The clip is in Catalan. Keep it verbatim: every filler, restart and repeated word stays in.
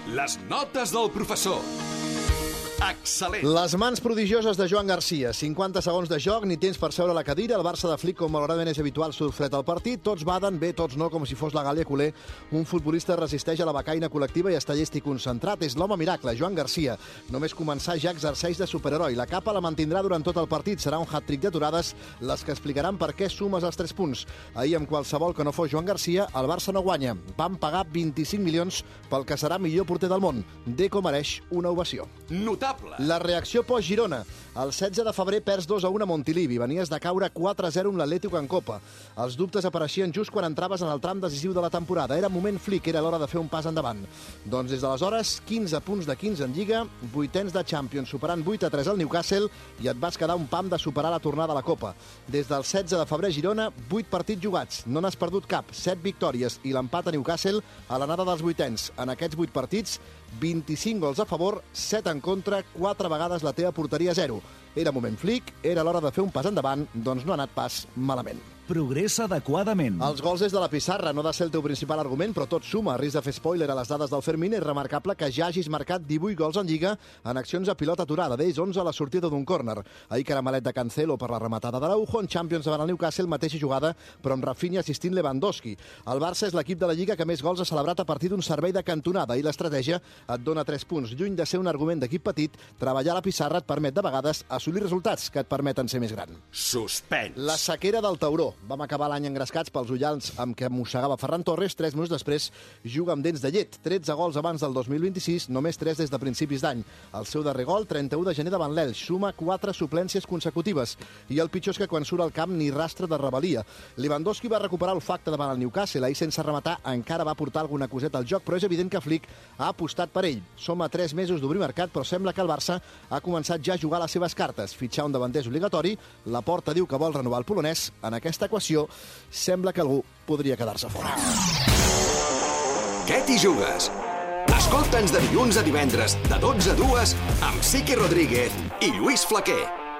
Les notes del professor. Excel·lent. Les mans prodigioses de Joan Garcia. cinquanta segons de joc, ni temps per seure a la cadira. El Barça de Flick, com malauradament és habitual, surt fred al partit. Tots baden, bé, tots no, com si fos la Gàlia Culer. Un futbolista resisteix a la becaina col·lectiva i està llest i concentrat. És l'home miracle, Joan Garcia. Només començar ja exerceix de superheroi. La capa la mantindrà durant tot el partit. Serà un hat-trick d'aturades, les que explicaran per què sumes els tres punts. Ahir, amb qualsevol que no fos Joan Garcia, el Barça no guanya. Van pagar vint-i-cinc milions pel que serà millor porter del món. Deco mereix una ovació. Notable. La reacció post-Girona. El setze de febrer perds dos a un a Montilivi. Venies de caure quatre a zero amb l'Atlético en Copa. Els dubtes apareixien just quan entraves en el tram decisiu de la temporada. Era moment Flick, era l'hora de fer un pas endavant. Doncs des d'aleshores, quinze punts de quinze en Lliga, vuitens de Champions, superant vuit a tres al Newcastle, i et vas quedar un pam de superar la tornada a la Copa. Des del setze de febrer a Girona, vuit partits jugats. No n'has perdut cap, set victòries i l'empat a Newcastle a l'anada dels vuitens. En aquests vuit partits, vint-i-cinc gols a favor, set en contra, quatre vegades la teva porteria a zero. Era moment Flick, era l'hora de fer un pas endavant, doncs no ha anat pas malament. Progressa adequadament. Els gols des de la pissarra no ha de ser el teu principal argument, però tot suma. A risc de fer spoiler a les dades del Fermín, és remarcable que ja hagis marcat divuit gols en Lliga en accions a pilota aturada, d'ells onze a la sortida d'un córner. Ahir caramelet de Cancelo per la rematada d'Araujo, en Champions davant el Newcastle, mateixa jugada, però amb Rafinha assistint Lewandowski. El Barça és l'equip de la Lliga que més gols ha celebrat a partir d'un servei de cantonada, i l'estratègia et dona tres punts. Lluny de ser un argument d'equip petit, treballar a la pissarra et permet de vegades assolir resultats que et permeten ser més gran. Suspens. La sequera del Tauró. Vam acabar l'any engrescats pels ullals amb què mossegava Ferran Torres. Tres minuts després juga amb dents de llet. tretze gols abans del dos mil vint-i-sis, només tres des de principis d'any. El seu darrer gol, trenta-u de gener davant l'Elx, suma quatre suplències consecutives. I el pitjor és que quan surt al camp ni rastre de rebel·lia. Lewandowski va recuperar olfacte davant el Newcastle. Ahir, sense rematar, encara va portar alguna coseta al joc, però és evident que Flick ha apostat per ell. Som a tres mesos d'obrir mercat, però sembla que el Barça ha començat ja a jugar les seves cartes. Fitxar un davanter és obligatori. La Porta diu que vol renovar el polonès. En aquesta equació sembla que algú podria quedar-se fora. Què t'hi jugues? Escolta'ns de dilluns a divendres, de dotze a dues, amb Sique Rodríguez i Lluís Flaquer.